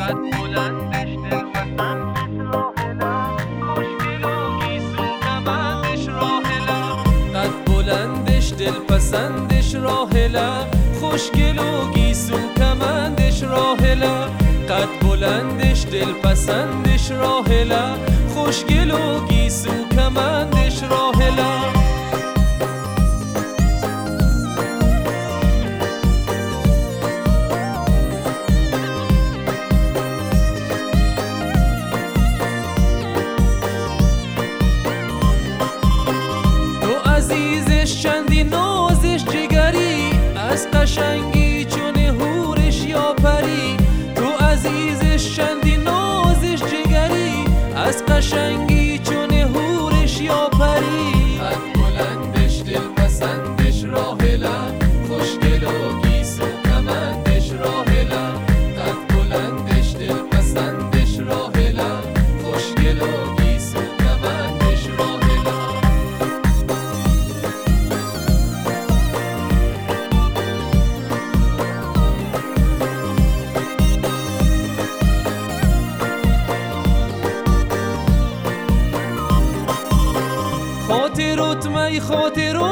قد بلندش دلپسندش راحلم، خوشگل و گیسو کمندش راحلم. قد بلندش دلپسندش راحلم، خوشگل و گیسو کمندش راحلم. قد بلندش دلپسندش راحلم، خوشگل و گیسو کمندش راحلم. عزیزش چندی نازش جگری، از قشنگی چون هورش یا پری. تو عزیزش چندی نازش جگری، از قشنگی چون هورش یا پری. قد بلندش دلپسندش راحلم، خوشگل و گیسو کمندش راحلم. قد بلندش دلپسندش راحلم، خوشگل و گیسو کمندش راحلم. خاطرت می خاطرت